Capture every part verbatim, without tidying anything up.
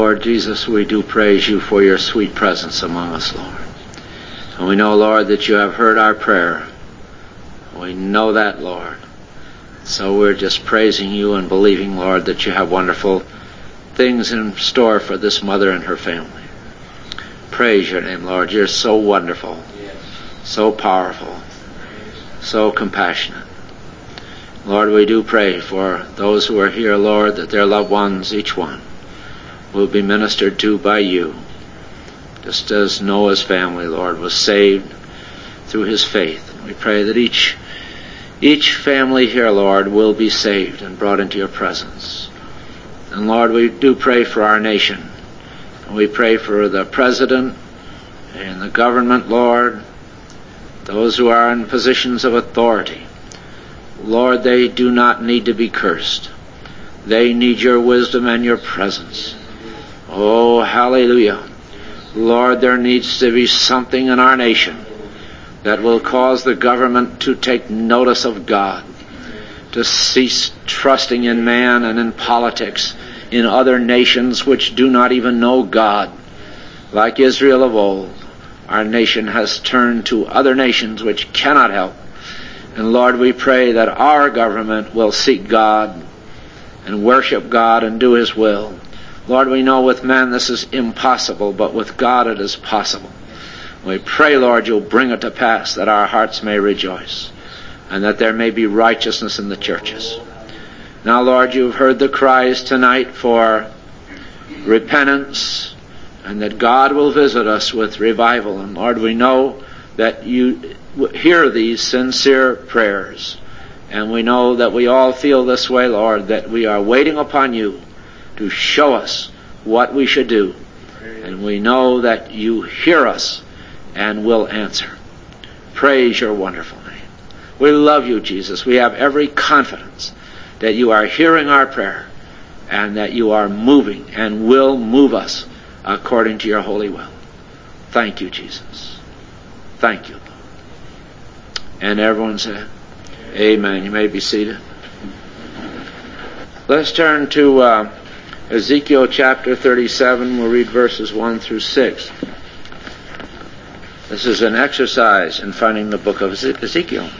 Lord Jesus, we do praise you for your sweet presence among us, Lord. And we know, Lord, that you have heard our prayer. We know that, Lord. So we're just praising you and believing, Lord, that you have wonderful things in store for this mother and her family. Praise your name, Lord. You're so wonderful, so powerful, so compassionate. Lord, we do pray for those who are here, Lord, that their loved ones, each one, will be ministered to by you, just as Noah's family, Lord, was saved through his faith. We pray that each each family here, Lord, will be saved and brought into your presence. And Lord, we do pray for our nation. And we pray for the president and the government, Lord, those who are in positions of authority. Lord, they do not need to be cursed. They need your wisdom and your presence. Oh, hallelujah. Lord, there needs to be something in our nation that will cause the government to take notice of God, to cease trusting in man and in politics, in other nations which do not even know God. Like Israel of old, our nation has turned to other nations which cannot help. And Lord, we pray that our government will seek God and worship God and do his will. Lord, we know with man this is impossible, but with God it is possible. We pray, Lord, you'll bring it to pass that our hearts may rejoice and that there may be righteousness in the churches. Now, Lord, you've heard the cries tonight for repentance and that God will visit us with revival. And Lord, we know that you hear these sincere prayers. And we know that we all feel this way, Lord, that we are waiting upon you to show us what we should do. And we know that you hear us and will answer. Praise your wonderful name. We love you, Jesus. We have every confidence that you are hearing our prayer and that you are moving and will move us according to your holy will. Thank you, Jesus. Thank you, Lord. And everyone said, amen. You may be seated. Let's turn to uh, Ezekiel chapter thirty-seven. We'll read verses one through six. This is an exercise in finding the book of Ezekiel.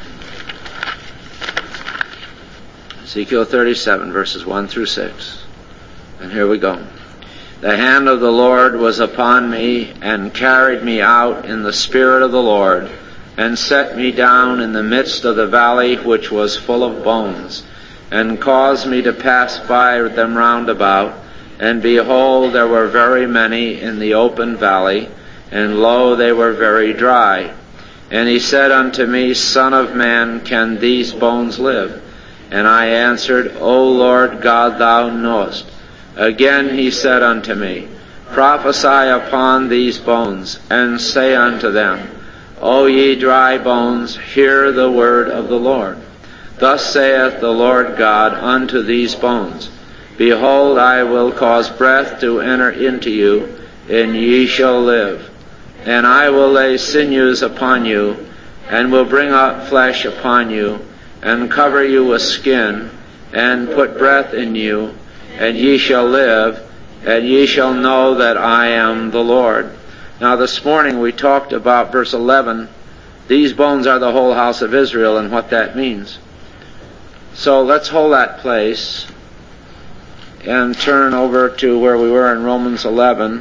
Ezekiel thirty-seven, verses one through six. And here we go. The hand of the Lord was upon me, and carried me out in the spirit of the Lord, and set me down in the midst of the valley which was full of bones, and caused me to pass by them round about. And behold, there were very many in the open valley, and lo, they were very dry. And he said unto me, Son of man, can these bones live? And I answered, O Lord God, thou knowest. Again he said unto me, Prophesy upon these bones, and say unto them, O ye dry bones, hear the word of the Lord. Thus saith the Lord God unto these bones, Behold, I will cause breath to enter into you, and ye shall live. And I will lay sinews upon you, and will bring up flesh upon you, and cover you with skin, and put breath in you, and ye shall live, and ye shall know that I am the Lord. Now this morning we talked about verse eleven. These bones are the whole house of Israel, and what that means. So let's hold that place and turn over to where we were in Romans eleven.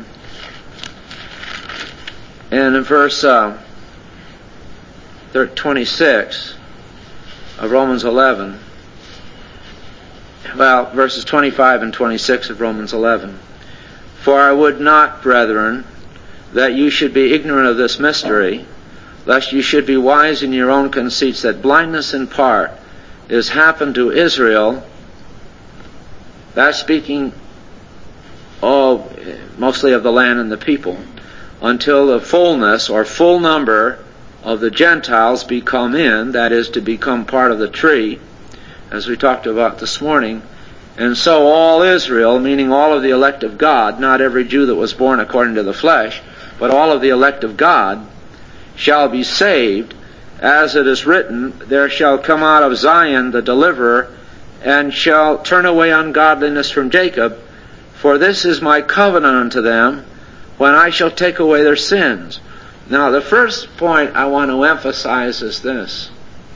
And in verse uh, twenty-six of Romans eleven, well, verses twenty-five and twenty-six of Romans eleven. For I would not, brethren, that you should be ignorant of this mystery, lest you should be wise in your own conceits, that blindness in part is happened to Israel. That's speaking of mostly of the land and the people, until the fullness or full number of the Gentiles be come in, that is, to become part of the tree, as we talked about this morning. And so all Israel, meaning all of the elect of God, not every Jew that was born according to the flesh, but all of the elect of God, shall be saved, as it is written, There shall come out of Zion the deliverer, and shall turn away ungodliness from Jacob. For this is my covenant unto them, when I shall take away their sins. Now, the first point I want to emphasize is this.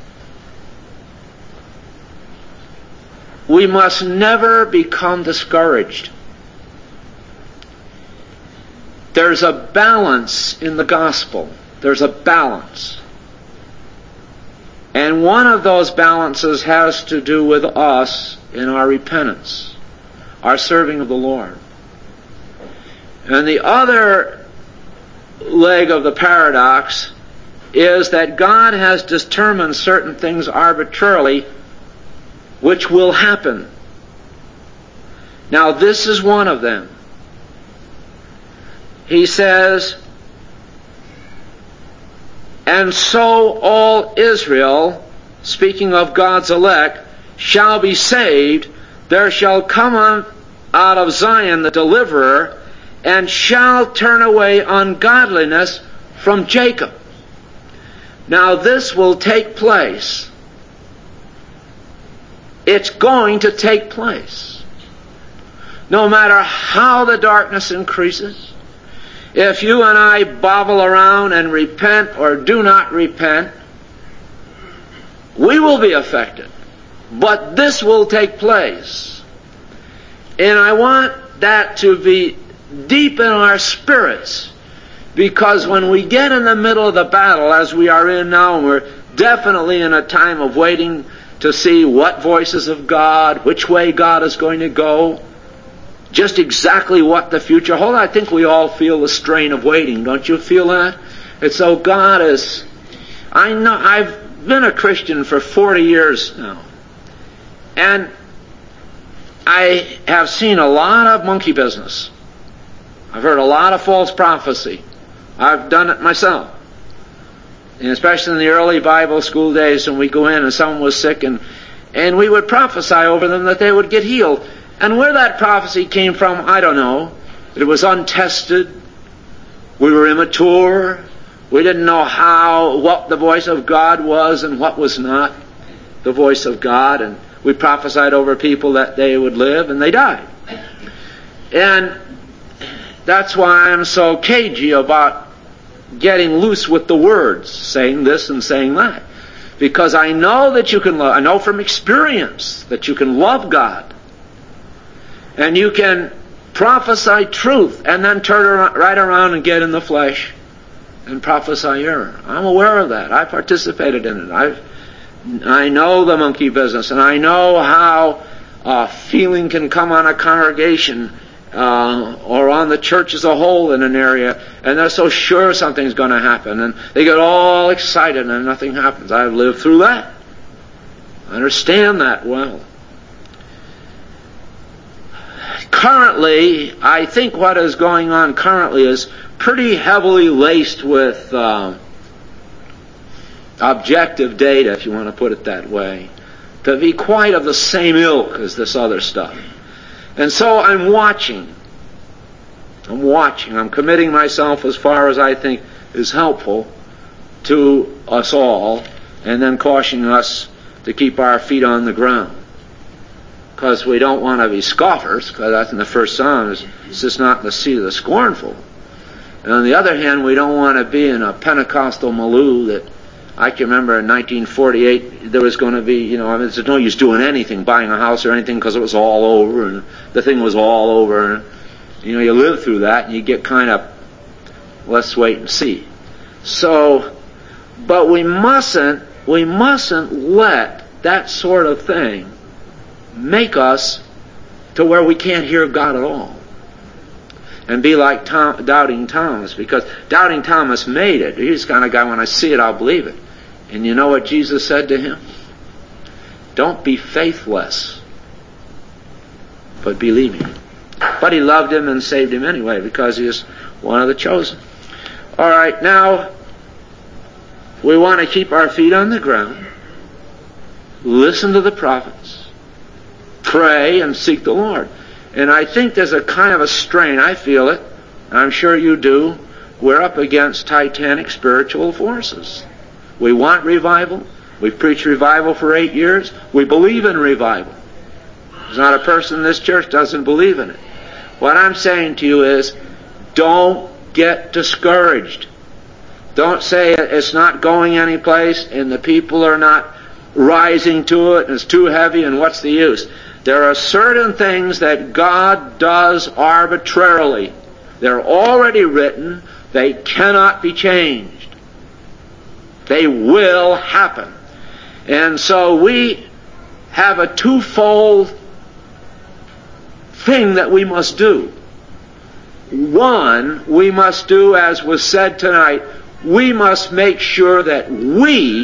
We must never become discouraged. There's a balance in the gospel. There's a balance. And one of those balances has to do with us in our repentance, our serving of the Lord. And the other leg of the paradox is that God has determined certain things arbitrarily which will happen. Now, this is one of them. He says, and so all Israel, speaking of God's elect, shall be saved. There shall come on out of Zion the deliverer, and shall turn away ungodliness from Jacob. Now this will take place. It's going to take place. No matter how the darkness increases, if you and I bobble around and repent or do not repent, we will be affected. But this will take place. And I want that to be deep in our spirits, because when we get in the middle of the battle, as we are in now, and we're definitely in a time of waiting to see what voices of God, which way God is going to go, just exactly what the future holds. I think we all feel the strain of waiting. Don't you feel that? It's so God is... I know, I've been a Christian for forty years now. And I have seen a lot of monkey business. I've heard a lot of false prophecy. I've done it myself. And especially in the early Bible school days when we go in and someone was sick, and, and we would prophesy over them that they would get healed. And where that prophecy came from, I don't know. It was untested. We were immature. We didn't know how, what the voice of God was and what was not the voice of God. And we prophesied over people that they would live, and they died. And that's why I'm so cagey about getting loose with the words, saying this and saying that. Because I know that you can love, I know from experience that you can love God. And you can prophesy truth and then turn around, right around and get in the flesh and prophesy error. I'm aware of that. I participated in it. I've, I know the monkey business, and I know how uh, feeling can come on a congregation uh, or on the church as a whole in an area, and they're so sure something's going to happen, and they get all excited and nothing happens. I've lived through that. I understand that well. Currently, I think what is going on currently is pretty heavily laced with uh, objective data, if you want to put it that way, to be quite of the same ilk as this other stuff. And so I'm watching. I'm watching. I'm committing myself as far as I think is helpful to us all, and then cautioning us to keep our feet on the ground. Because we don't want to be scoffers, because that's in the first Psalm, it's just not in the seat of the scornful. And on the other hand, we don't want to be in a Pentecostal milieu that, I can remember in nineteen forty-eight, there was going to be, you know, I mean, there's no use doing anything, buying a house or anything, because it was all over, and the thing was all over, and, you know, you live through that, and you get kind of, let's wait and see. So, but we mustn't, we mustn't let that sort of thing make us to where we can't hear God at all. And be like Tom, Doubting Thomas, because Doubting Thomas made it. He's the kind of guy, when I see it, I'll believe it. And you know what Jesus said to him? Don't be faithless, but believing. But he loved him and saved him anyway, because he is one of the chosen. All right, now, we want to keep our feet on the ground, listen to the prophets, pray and seek the Lord. And I think there's a kind of a strain, I feel it, I'm sure you do, we're up against titanic spiritual forces. We want revival. We've preached revival for eight years. We believe in revival. There's not a person in this church doesn't believe in it. What I'm saying to you is, don't get discouraged. Don't say it's not going anyplace and the people are not rising to it and it's too heavy and what's the use. There are certain things that God does arbitrarily. They're already written. They cannot be changed. They will happen. And so we have a twofold thing that we must do. One, we must do, as was said tonight, we must make sure that we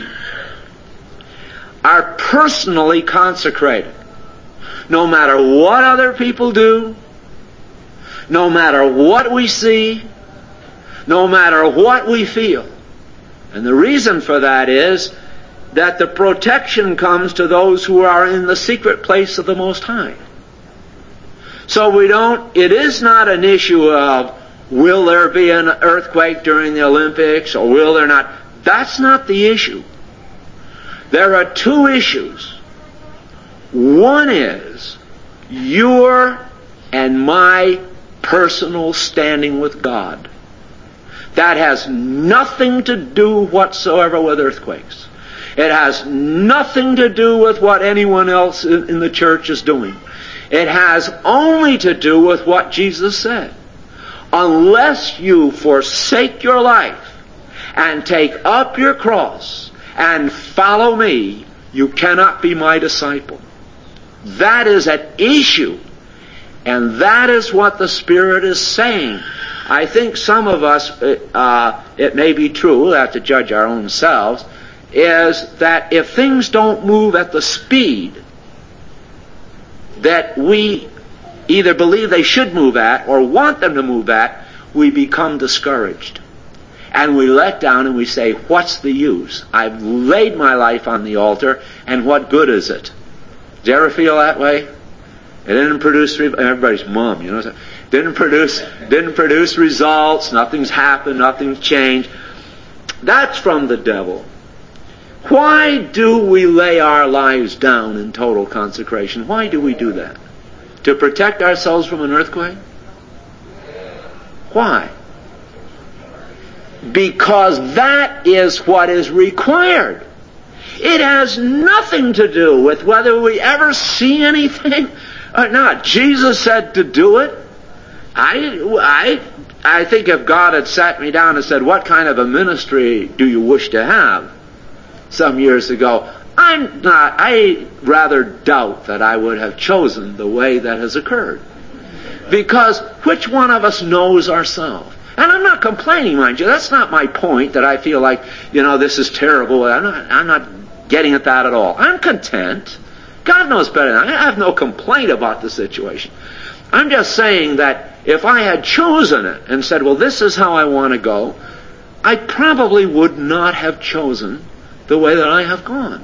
are personally consecrated. No matter what other people do, no matter what we see, no matter what we feel. And the reason for that is that the protection comes to those who are in the secret place of the Most High. So we don't, it is not an issue of will there be an earthquake during the Olympics or will there not. That's not the issue. There are two issues. One is your and my personal standing with God. That has nothing to do whatsoever with earthquakes. It has nothing to do with what anyone else in the church is doing. It has only to do with what Jesus said. Unless you forsake your life and take up your cross and follow me, you cannot be my disciple. That is at issue. And that is what the Spirit is saying. I think some of us, uh, it may be true, we'll have to judge our own selves, is that if things don't move at the speed that we either believe they should move at or want them to move at, we become discouraged. And we let down and we say, what's the use? I've laid my life on the altar, and what good is it? Did you ever feel that way? It didn't produce, everybody's mum, you know, didn't produce, didn't produce results, nothing's happened, nothing's changed. That's from the devil. Why do we lay our lives down in total consecration? Why do we do that? To protect ourselves from an earthquake? Why? Because that is what is required. It has nothing to do with whether we ever see anything or not. Jesus said to do it. I, I, I think if God had sat me down and said, what kind of a ministry do you wish to have? Some years ago, I'm not, I rather doubt that I would have chosen the way that has occurred. Because which one of us knows ourselves? And I'm not complaining, mind you. That's not my point, that I feel like, you know, this is terrible. I'm not, I'm not getting at that at all. I'm content. God knows better than I. I have no complaint about the situation. I'm just saying that if I had chosen it and said, well, this is how I want to go, I probably would not have chosen the way that I have gone.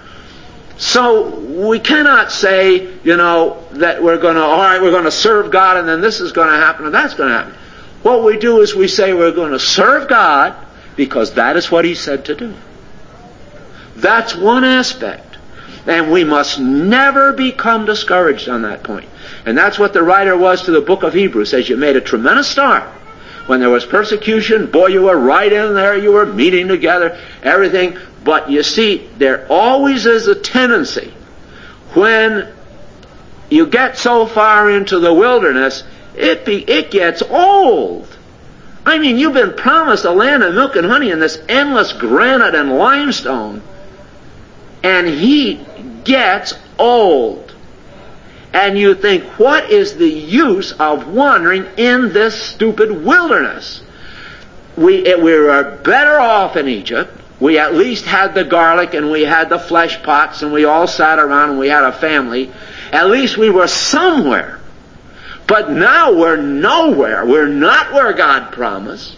So we cannot say, you know, that we're going to, all right, we're going to serve God and then this is going to happen and that's going to happen. What we do is we say we're going to serve God because that is what He said to do. That's one aspect. And we must never become discouraged on that point. And that's what the writer was to the book of Hebrews. Says you made a tremendous start. When there was persecution, boy, you were right in there. You were meeting together, everything. But you see, there always is a tendency when you get so far into the wilderness, it be, it gets old. I mean, you've been promised a land of milk and honey and this endless granite and limestone, and heat gets old. And you think, what is the use of wandering in this stupid wilderness? We, it, we were better off in Egypt. We at least had the garlic and we had the flesh pots and we all sat around and we had a family. At least we were somewhere. But now we're nowhere. We're not where God promised.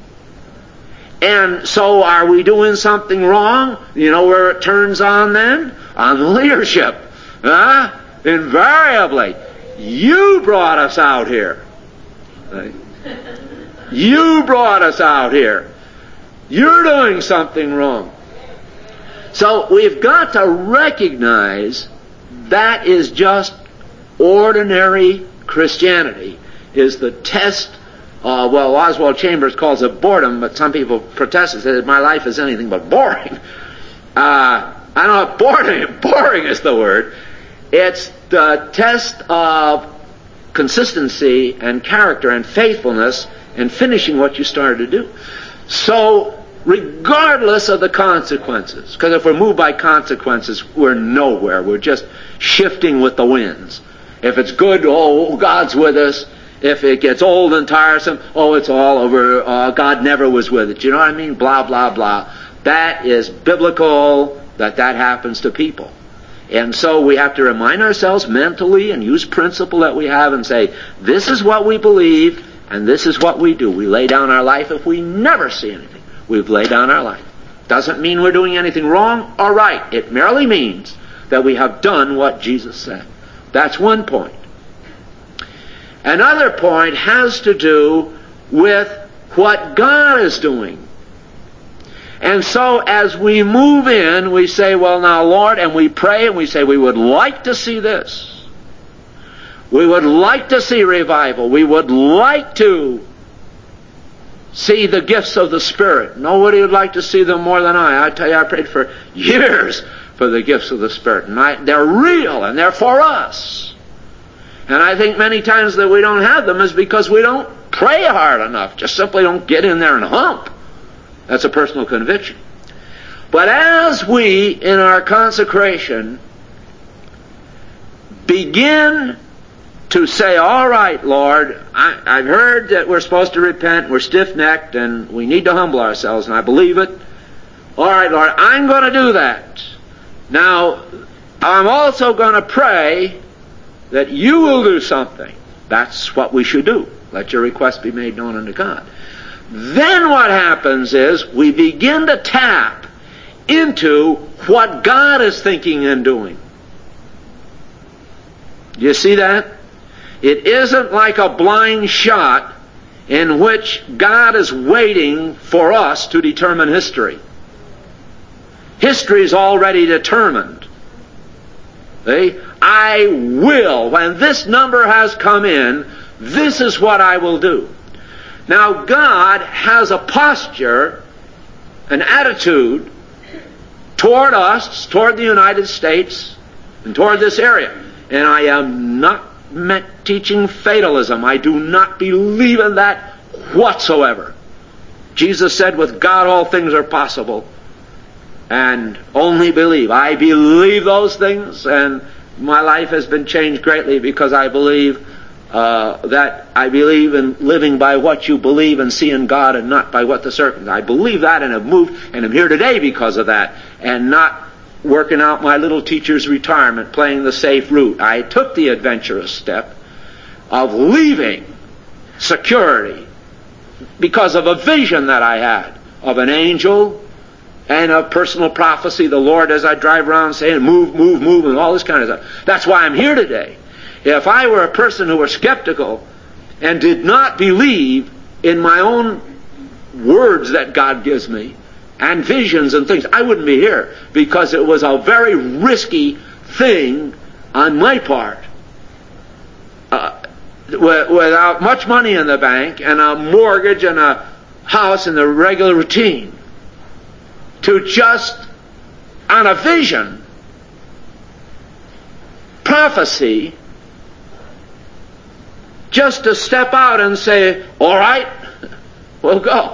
And so are we doing something wrong? You know where it turns on then? On the leadership. Huh? Invariably. You brought us out here. Right? You brought us out here. You're doing something wrong. So we've got to recognize that is just ordinary Christianity. is the test. Uh, well, Oswald Chambers calls it boredom, but some people protest and say my life is anything but boring. Uh, I don't know if boring, boring is the word. It's the test of consistency and character and faithfulness in finishing what you started to do. So, regardless of the consequences, because if we're moved by consequences, we're nowhere. We're just shifting with the winds. If it's good, oh, God's with us. If it gets old and tiresome, oh, it's all over. Uh, God never was with it. You know what I mean? Blah, blah, blah. That is biblical, that that happens to people. And so we have to remind ourselves mentally and use principle that we have and say, this is what we believe and this is what we do. We lay down our life if we never see anything. We've laid down our life. Doesn't mean we're doing anything wrong or right. It merely means that we have done what Jesus said. That's one point. Another point has to do with what God is doing. And so as we move in, we say, well now Lord, and we pray and we say we would like to see this. We would like to see revival. We would like to see the gifts of the Spirit. Nobody would like to see them more than I. I tell you, I prayed for years for the gifts of the Spirit. And I, they're real and they're for us. And I think many times that we don't have them is because we don't pray hard enough. Just simply don't get in there and hump. That's a personal conviction. But as we, in our consecration, begin to say, all right, Lord, I, I've heard that we're supposed to repent, we're stiff-necked, and we need to humble ourselves, and I believe it. All right, Lord, I'm going to do that. Now, I'm also going to pray that you will do something. That's what we should do. Let your request be made known unto God. Then what happens is we begin to tap into what God is thinking and doing. Do you see that? It isn't like a blind shot in which God is waiting for us to determine history. History is already determined. See? I will. When this number has come in, this is what I will do. Now God has a posture, an attitude toward us, toward the United States, and toward this area. And I am not meant teaching fatalism. I do not believe in that whatsoever. Jesus said, with God all things are possible. And only believe. I believe those things, and my life has been changed greatly because I believe uh, that I believe in living by what you believe and seeing God and not by what the circumstances. I believe that and have moved and am here today because of that, and not working out my little teacher's retirement, playing the safe route. I took the adventurous step of leaving security because of a vision that I had of an angel and of personal prophecy, the Lord as I drive around saying move, move, move, and all this kind of stuff. That's why I'm here today. If I were a person who was skeptical and did not believe in my own words that God gives me and visions and things, I wouldn't be here, because it was a very risky thing on my part. Uh, without much money in the bank and a mortgage and a house and the regular routine, to just, on a vision, prophecy, just to step out and say, all right, we'll go.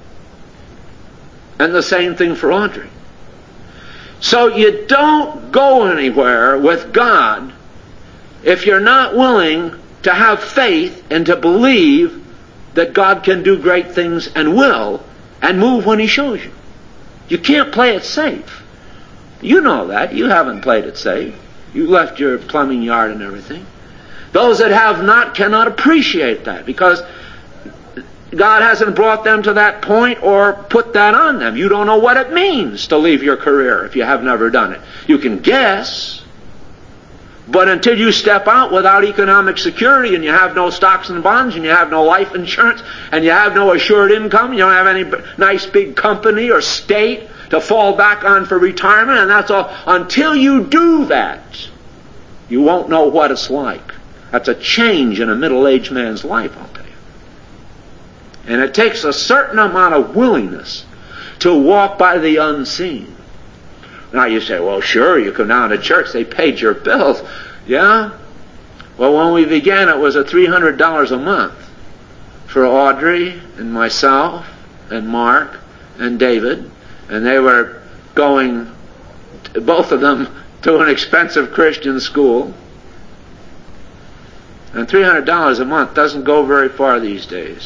And the same thing for Audrey. So you don't go anywhere with God if you're not willing to have faith and to believe that God can do great things and will, and move when He shows you. You can't play it safe. You know that. You haven't played it safe. You left your plumbing yard and everything. Those that have not cannot appreciate that, because God hasn't brought them to that point or put that on them. You don't know what it means to leave your career if you have never done it. You can guess, but until you step out without economic security, and you have no stocks and bonds, and you have no life insurance, and you have no assured income, you don't have any nice big company or state to fall back on for retirement, and that's all. Until you do that, you won't know what it's like. That's a change in a middle-aged man's life, I'll tell you. And it takes a certain amount of willingness to walk by the unseen. Now you say, well, sure, you come down to church, they paid your bills. Yeah? Well, when we began, it was a three hundred dollars a month for Audrey and myself and Mark and David. And they were going, both of them, to an expensive Christian school. And three hundred dollars a month doesn't go very far these days.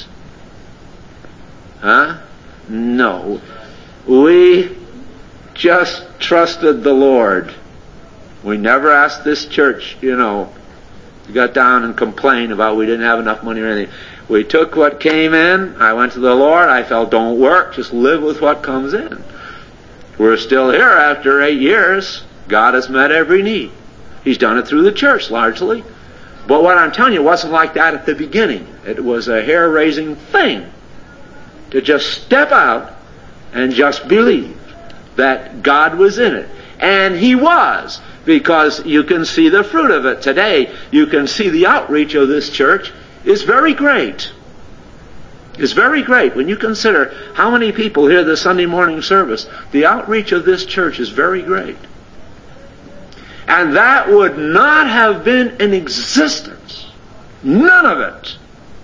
Huh? No. We just trusted the Lord. We never asked this church, you know, got down and complained about we didn't have enough money or anything. We took what came in. I went to the Lord. I felt, don't work. Just live with what comes in. We're still here after eight years. God has met every need. He's done it through the church, largely. But what I'm telling you, it wasn't like that at the beginning. It was a hair-raising thing to just step out and just believe that God was in it. And He was, because you can see the fruit of it today. You can see the outreach of this church is very great. It's very great. When you consider how many people hear the Sunday morning service, the outreach of this church is very great. And that would not have been in existence. None of it.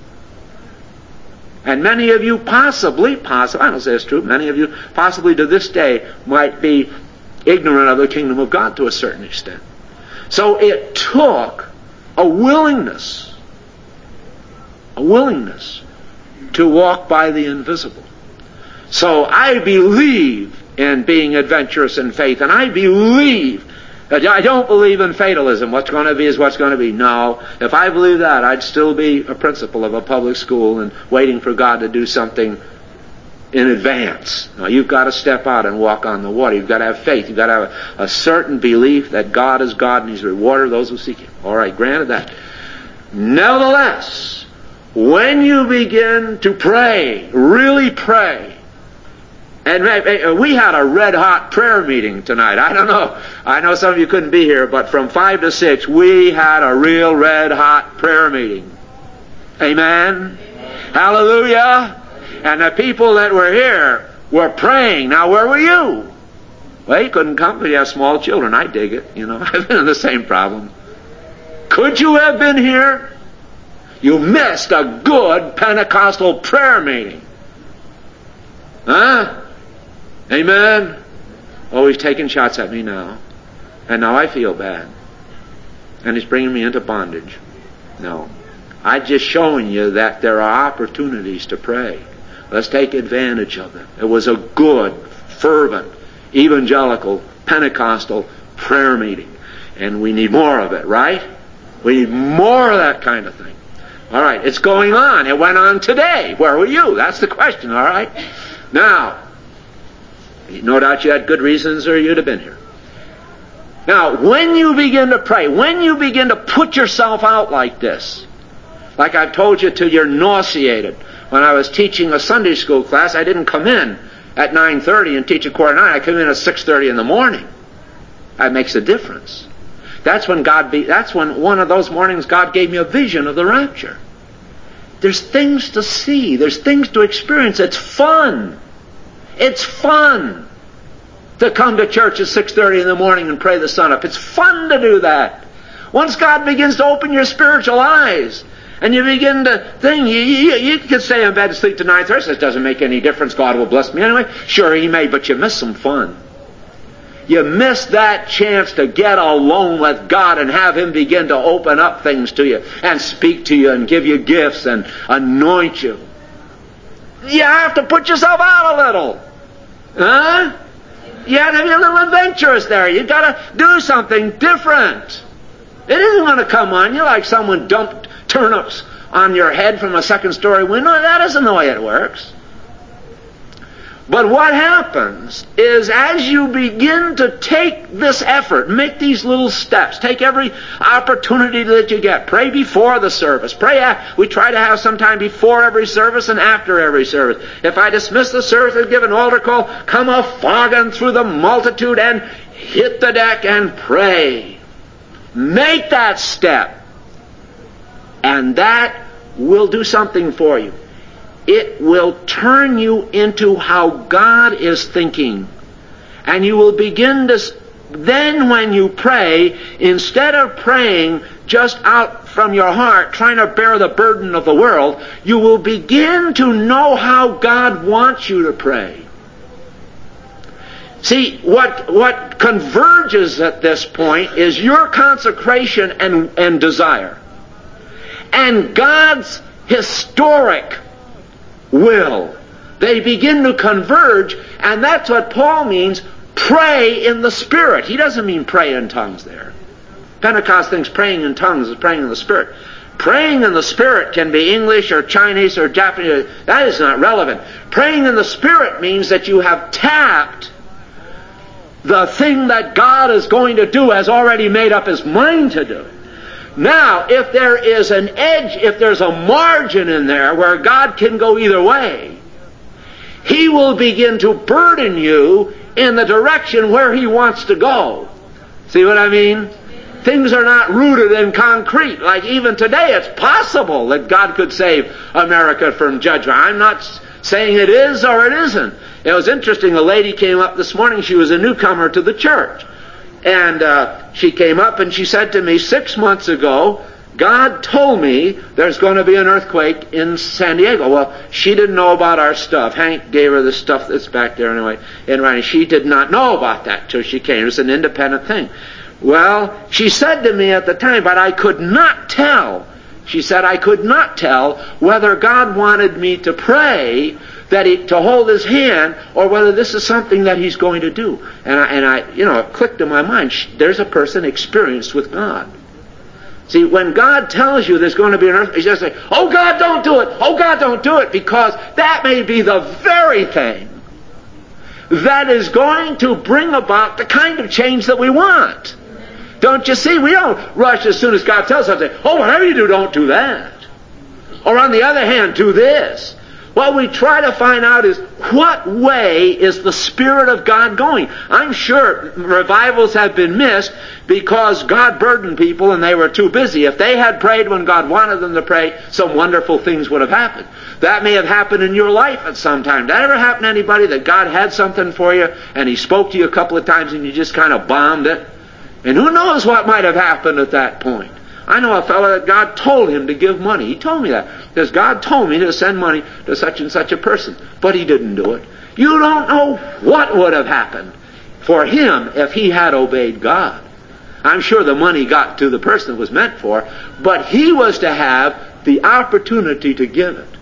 And many of you possibly, possibly, I don't say it's true, many of you possibly to this day might be ignorant of the kingdom of God to a certain extent. So it took a willingness, a willingness to walk by the invisible. So I believe in being adventurous in faith, and I believe that I don't believe in fatalism. What's going to be is what's going to be. No. If I believe that, I'd still be a principal of a public school and waiting for God to do something in advance. Now, you've got to step out and walk on the water. You've got to have faith. You've got to have a, a certain belief that God is God and He's a rewarder of those who seek Him. All right, granted that. Nevertheless, when you begin to pray, really pray, and we had a red-hot prayer meeting tonight. I don't know. I know some of you couldn't be here, but from five to six, we had a real red-hot prayer meeting. Amen? Amen. Hallelujah? And the people that were here were praying. Now, where were you? Well, you couldn't come because you have small children. I dig it. You know, I've been in the same problem. Could you have been here? You missed a good Pentecostal prayer meeting. Huh? Amen? Oh, he's taking shots at me now. And now I feel bad. And he's bringing me into bondage. No. I'm just showing you that there are opportunities to pray. Let's take advantage of them. It was a good, fervent, evangelical, Pentecostal prayer meeting. And we need more of it, right? We need more of that kind of thing. All right, it's going on. It went on today. Where were you? That's the question, all right? Now, no doubt you had good reasons or you'd have been here. Now, when you begin to pray, when you begin to put yourself out like this, like I've told you till you're nauseated. When I was teaching a Sunday school class, I didn't come in at nine thirty and teach at quarter nine. I come in at six thirty in the morning. That makes a difference. That's when God be, that's when one of those mornings God gave me a vision of the rapture. There's things to see. There's things to experience. It's fun. It's fun to come to church at six thirty in the morning and pray the sun up. It's fun to do that. Once God begins to open your spiritual eyes and you begin to think, you, you, you can stay in bed and sleep to nine thirty. It doesn't make any difference. God will bless me anyway. Sure, He may, but you miss some fun. You miss that chance to get alone with God and have Him begin to open up things to you and speak to you and give you gifts and anoint you. You have to put yourself out a little. Huh? You have to be a little adventurous there. You've got to do something different. It isn't going to come on you like someone dumped turnips on your head from a second story window. That isn't the way it works. But what happens is as you begin to take this effort, make these little steps, take every opportunity that you get. Pray before the service. Pray after. We try to have some time before every service and after every service. If I dismiss the service and give an altar call, come a fogging through the multitude and hit the deck and pray. Make that step. And that will do something for you. It will turn you into how God is thinking. And you will begin to, then when you pray, instead of praying just out from your heart, trying to bear the burden of the world, you will begin to know how God wants you to pray. See, what, what converges at this point is your consecration and, and desire. And God's historic will. They begin to converge, and that's what Paul means, pray in the Spirit. He doesn't mean pray in tongues there. Pentecost thinks praying in tongues is praying in the Spirit. Praying in the Spirit can be English or Chinese or Japanese. That is not relevant. Praying in the Spirit means that you have tapped the thing that God is going to do, has already made up His mind to do. Now, if there is an edge, if there's a margin in there where God can go either way, He will begin to burden you in the direction where He wants to go. See what I mean? Things are not rooted in concrete. Like even today, it's possible that God could save America from judgment. I'm not saying it is or it isn't. It was interesting. A lady came up this morning. She was a newcomer to the church. And uh, she came up and she said to me, six months ago, God told me there's going to be an earthquake in San Diego. Well, she didn't know about our stuff. Hank gave her the stuff that's back there anyway in writing. She did not know about that till she came. It was an independent thing. Well, she said to me at the time, but I could not tell. She said, I could not tell whether God wanted me to pray, that he, to hold His hand, or whether this is something that He's going to do. And I, and I, you know, it clicked in my mind. There's a person experienced with God. See, when God tells you there's going to be an earthquake, you just say, oh God, don't do it! Oh God, don't do it! Because that may be the very thing that is going to bring about the kind of change that we want. Don't you see? We don't rush as soon as God tells us, oh, whatever you do, don't do that. Or on the other hand, do this. What we try to find out is, what way is the Spirit of God going? I'm sure revivals have been missed because God burdened people and they were too busy. If they had prayed when God wanted them to pray, some wonderful things would have happened. That may have happened in your life at some time. Did that ever happen to anybody, that God had something for you and He spoke to you a couple of times and you just kind of bombed it? And who knows what might have happened at that point? I know a fellow that God told him to give money. He told me that. Because God told me to send money to such and such a person. But he didn't do it. You don't know what would have happened for him if he had obeyed God. I'm sure the money got to the person it was meant for, but he was to have the opportunity to give it.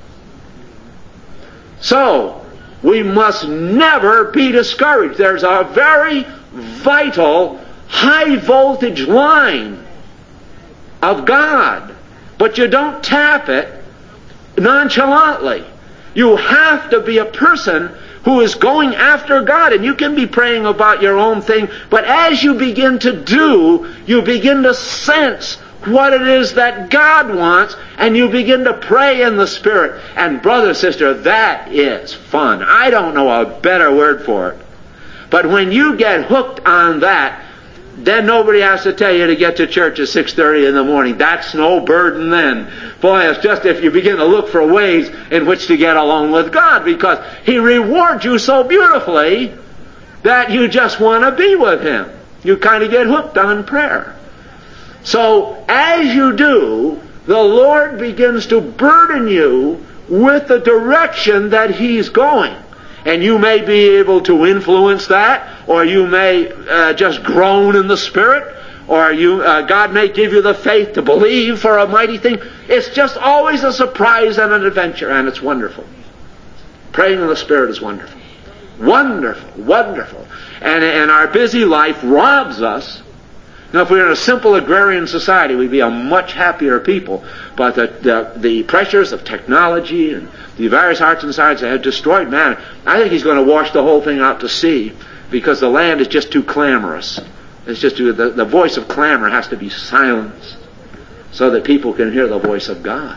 So, we must never be discouraged. There's a very vital, high voltage line of God, but you don't tap it nonchalantly. You have to be a person who is going after God, and you can be praying about your own thing, but as you begin to do, you begin to sense what it is that God wants, and you begin to pray in the Spirit. And brother, sister, that is fun. I don't know a better word for it. But when you get hooked on that, then nobody has to tell you to get to church at six thirty in the morning. That's no burden then. Boy, it's just if you begin to look for ways in which to get along with God, because He rewards you so beautifully that you just want to be with Him. You kind of get hooked on prayer. So, as you do, the Lord begins to burden you with the direction that He's going. And you may be able to influence that, or you may uh, just groan in the Spirit, or you, uh, God may give you the faith to believe for a mighty thing. It's just always a surprise and an adventure, and it's wonderful. Praying in the Spirit is wonderful. Wonderful, wonderful. And, and our busy life robs us. Now, if we were in a simple agrarian society, we'd be a much happier people. But the, the, the pressures of technology and the various arts and sciences have destroyed man. I think He's going to wash the whole thing out to sea, because the land is just too clamorous. It's just too, the, the voice of clamor has to be silenced so that people can hear the voice of God.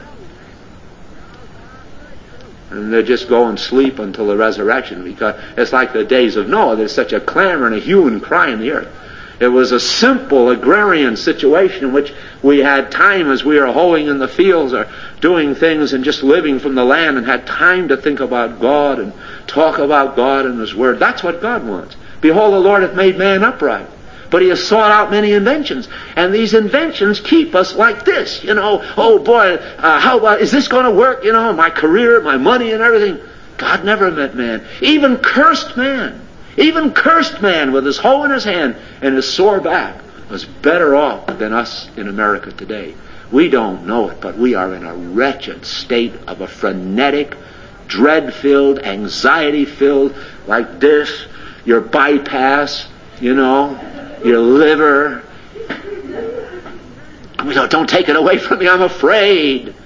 And they just go and sleep until the resurrection, because it's like the days of Noah. There's such a clamor and a hue and cry in the earth. It was a simple agrarian situation in which we had time as we were hoeing in the fields or doing things and just living from the land, and had time to think about God and talk about God and His Word. That's what God wants. Behold, the Lord hath made man upright, but He has sought out many inventions. And these inventions keep us like this, you know. Oh boy, uh, how about, is this going to work? You know, my career, my money and everything. God never meant man. Even cursed man. Even cursed man with his hoe in his hand and his sore back was better off than us in America today. We don't know it, but we are in a wretched state of a frenetic, dread-filled, anxiety-filled, like this, your bypass, you know, your liver. Don't, don't take it away from me, I'm afraid.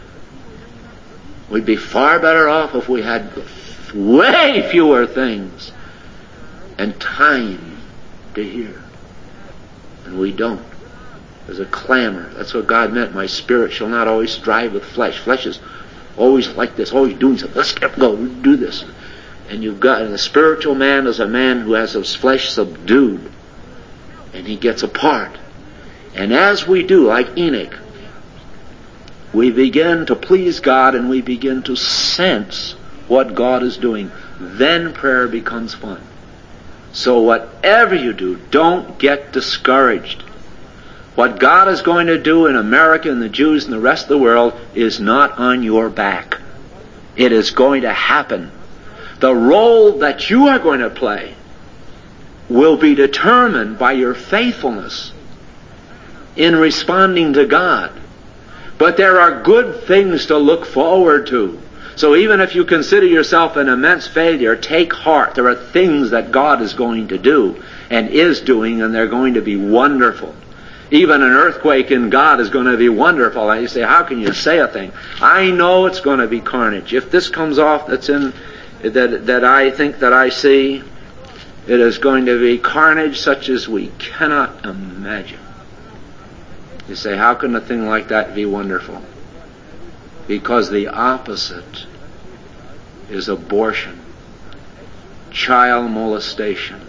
We'd be far better off if we had way fewer things and time to hear. And we don't. There's a clamor. That's what God meant. My spirit shall not always strive with flesh. Flesh is always like this, always doing something. Let's get go, do this. And you've got, and the spiritual man is a man who has his flesh subdued. And he gets apart. And as we do, like Enoch, we begin to please God and we begin to sense what God is doing. Then prayer becomes fun. So whatever you do, don't get discouraged. What God is going to do in America and the Jews and the rest of the world is not on your back. It is going to happen. The role that you are going to play will be determined by your faithfulness in responding to God. But there are good things to look forward to. So even if you consider yourself an immense failure, take heart. There are things that God is going to do and is doing, and they're going to be wonderful. Even an earthquake in God is going to be wonderful. And you say, how can you say a thing? I know it's going to be carnage. If this comes off that's in that that I think that I see, it is going to be carnage such as we cannot imagine. You say, how can a thing like that be wonderful? Because the opposite is abortion, child molestation.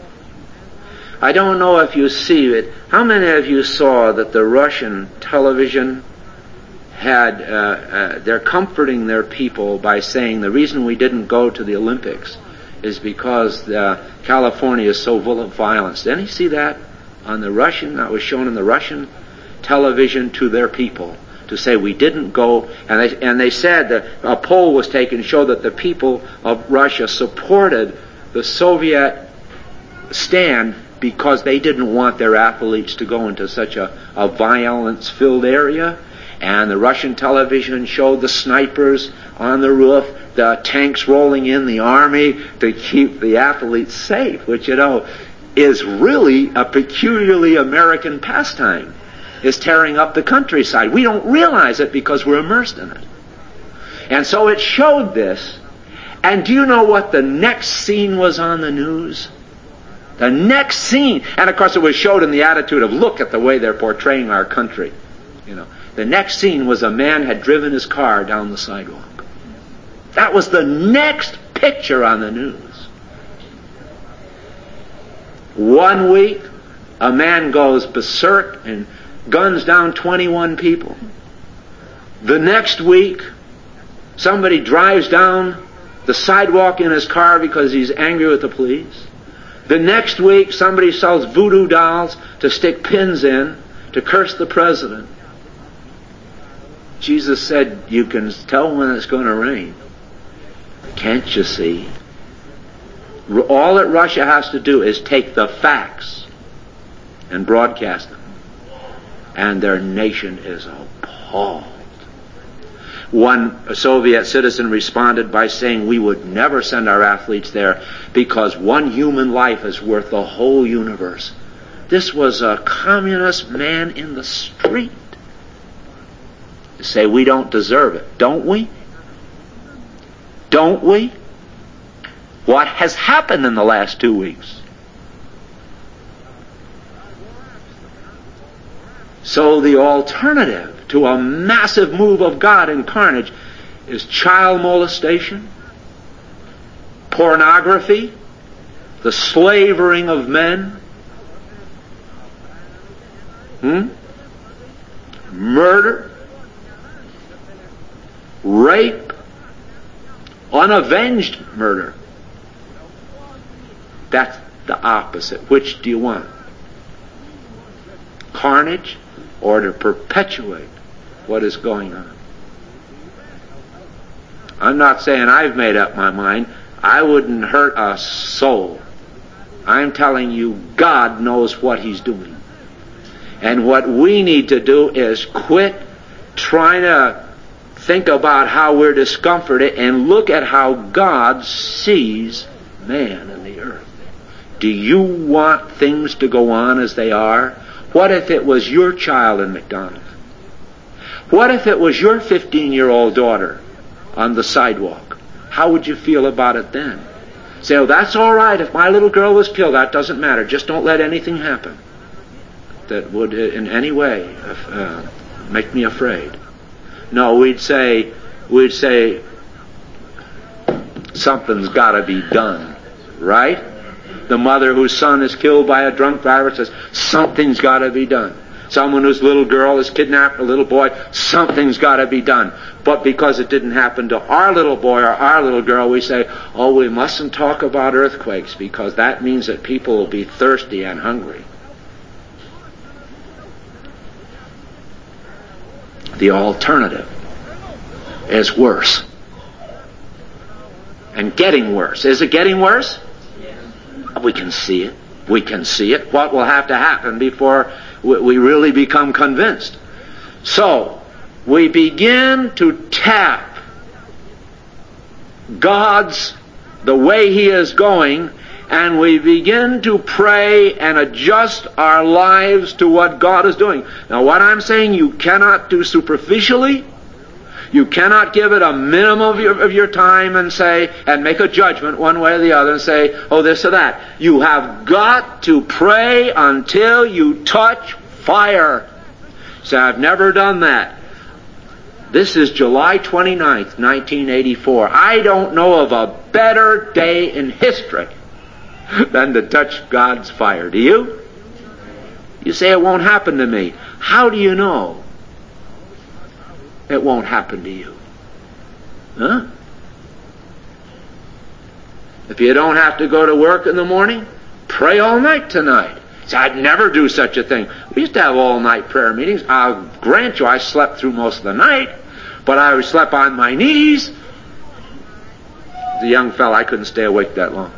I don't know if you see it. How many of you saw that the Russian television had, uh, uh, they're comforting their people by saying the reason we didn't go to the Olympics is because uh, California is so full of violence. Did any see that on the Russian, that was shown in the Russian television to their people? To say we didn't go, and they, and they said that a poll was taken to show that the people of Russia supported the Soviet stand because they didn't want their athletes to go into such a, a violence-filled area. And the Russian television showed the snipers on the roof, the tanks rolling in, the army to keep the athletes safe, which, you know, is really a peculiarly American pastime. Is tearing up the countryside. We don't realize it because we're immersed in it. And so it showed this. And do you know what the next scene was on the news? The next scene. And of course it was showed in the attitude of, look at the way they're portraying our country. You know, the next scene was a man had driven his car down the sidewalk. That was the next picture on the news. One week, a man goes berserk and guns down twenty-one people. The next week, somebody drives down the sidewalk in his car because he's angry with the police. The next week, somebody sells voodoo dolls to stick pins in to curse the president. Jesus said, you can tell when it's going to rain. Can't you see? All that Russia has to do is take the facts and broadcast them. And their nation is appalled. One Soviet citizen responded by saying we would never send our athletes there because one human life is worth the whole universe. This was a communist man in the street. You say we don't deserve it. Don't we? Don't we? What has happened in the last two weeks? So the alternative to a massive move of God in carnage is child molestation, pornography, the slavering of men, Hmm? Murder, rape, unavenged murder. That's the opposite. Which do you want? Carnage, or to perpetuate what is going on? I'm not saying I've made up my mind. I wouldn't hurt a soul. I'm telling you, God knows what He's doing. And what we need to do is quit trying to think about how we're discomforted and look at how God sees man in the earth. Do you want things to go on as they are? What if it was your child in McDonald's? What if it was your fifteen-year-old daughter on the sidewalk? How would you feel about it then? Say, oh, that's all right. If my little girl was killed, that doesn't matter. Just don't let anything happen that would in any way uh, make me afraid. No, we'd say, we'd say, something's got to be done, right? The mother whose son is killed by a drunk driver says, something's got to be done. Someone whose little girl is kidnapped, a little boy, something's got to be done. But because it didn't happen to our little boy or our little girl, we say, oh, we mustn't talk about earthquakes because that means that people will be thirsty and hungry. The alternative is worse. And getting worse. Is it getting worse? We can see it. We can see it. What will have to happen before we really become convinced? So, we begin to tap God's, the way He is going, and we begin to pray and adjust our lives to what God is doing. Now, what I'm saying you cannot do superficially. You cannot give it a minimum of your, of your time and say, and make a judgment one way or the other and say, oh, this or that. You have got to pray until you touch fire. Say, I've never done that. This is July twenty-ninth, nineteen eighty-four. I don't know of a better day in history than to touch God's fire. Do you? You say it won't happen to me. How do you know it won't happen to you? Huh? If you don't have to go to work in the morning, pray all night tonight. Say, I'd never do such a thing. We used to have all-night prayer meetings. I'll grant you I slept through most of the night, but I slept on my knees. As a young fellow, I couldn't stay awake that long.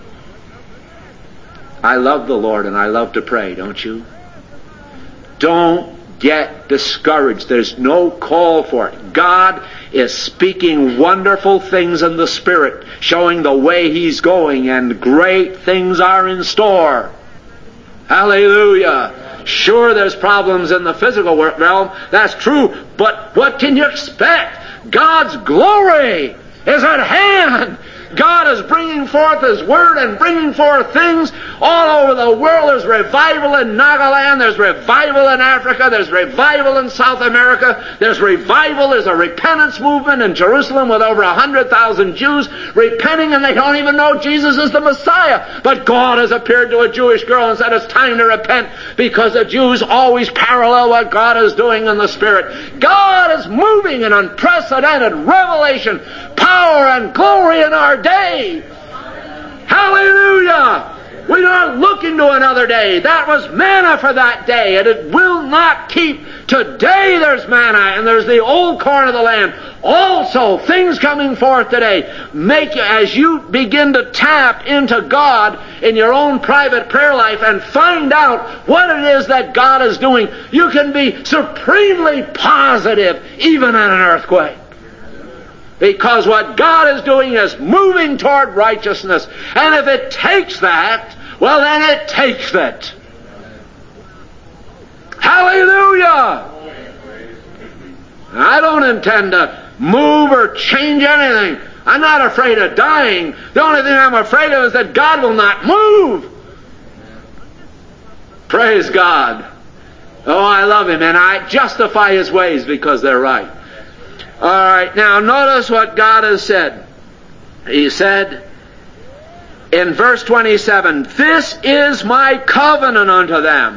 I love the Lord and I love to pray, don't you? Don't get discouraged. There's no call for it. God is speaking wonderful things in the Spirit, showing the way He's going, and great things are in store. Hallelujah. Sure, there's problems in the physical realm. That's true. But what can you expect? God's glory is at hand. God is bringing forth His Word and bringing forth things all over the world. There's revival in Nagaland. There's revival in Africa. There's revival in South America. There's revival. There's a repentance movement in Jerusalem with over a hundred thousand Jews repenting, and they don't even know Jesus is the Messiah. But God has appeared to a Jewish girl and said it's time to repent, because the Jews always parallel what God is doing in the Spirit. God is moving in unprecedented revelation, power, and glory in our day. Hallelujah! We're not looking to another day. That was manna for that day, and it will not keep. Today there's manna, and there's the old corn of the land. Also, things coming forth today. Make, as you begin to tap into God in your own private prayer life and find out what it is that God is doing, you can be supremely positive even in an earthquake. Because what God is doing is moving toward righteousness. And if it takes that, well, then it takes it. Hallelujah! I don't intend to move or change anything. I'm not afraid of dying. The only thing I'm afraid of is that God will not move. Praise God. Oh, I love Him, and I justify His ways because they're right. All right, now notice what God has said. He said in verse twenty-seven, "This is my covenant unto them,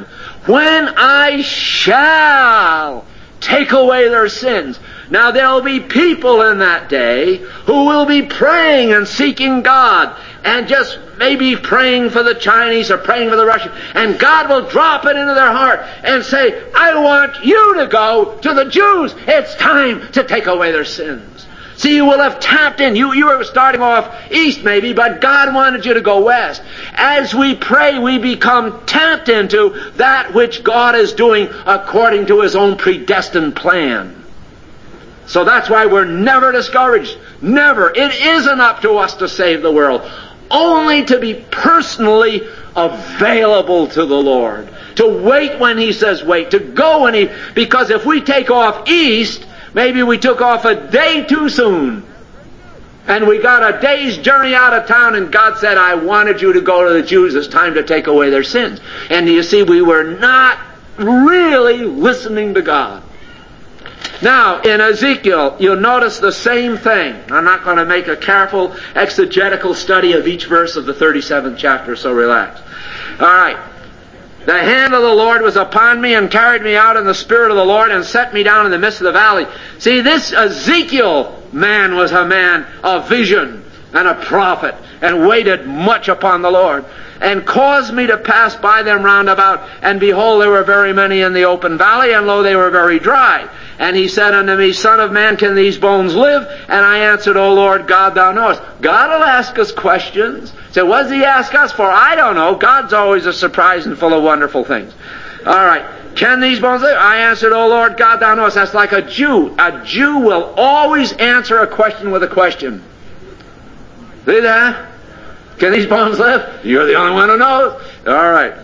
when I shall take away their sins. Now there'll be people in that day who will be praying and seeking God, and just maybe praying for the Chinese or praying for the Russians, and God will drop it into their heart and say, I want you to go to the Jews. It's time to take away their sins. See, you will have tapped in. You, you were starting off east maybe, but God wanted you to go west. As we pray, we become tapped into that which God is doing according to His own predestined plan. So that's why we're never discouraged. Never. It isn't up to us to save the world. Only to be personally available to the Lord. To wait when He says wait. To go when He... Because if we take off east, maybe we took off a day too soon. And we got a day's journey out of town, and God said, I wanted you to go to the Jews. It's time to take away their sins. And you see, we were not really listening to God. Now, in Ezekiel, you'll notice the same thing. I'm not going to make a careful exegetical study of each verse of the thirty-seventh chapter, so relax. All right. The hand of the Lord was upon me and carried me out in the Spirit of the Lord and set me down in the midst of the valley. See, this Ezekiel man was a man of vision and a prophet, and waited much upon the Lord, and caused me to pass by them round about. And behold, there were very many in the open valley, and lo, they were very dry. And he said unto me, Son of man, can these bones live? And I answered, O Lord God, thou knowest. God will ask us questions. So what does He ask us for? I don't know. God's always a surprise and full of wonderful things. All right. Can these bones live? I answered, O Lord God, thou knowest. That's like a Jew. A Jew will always answer a question with a question. See that? Can these bones live? You're the only one who knows. All right.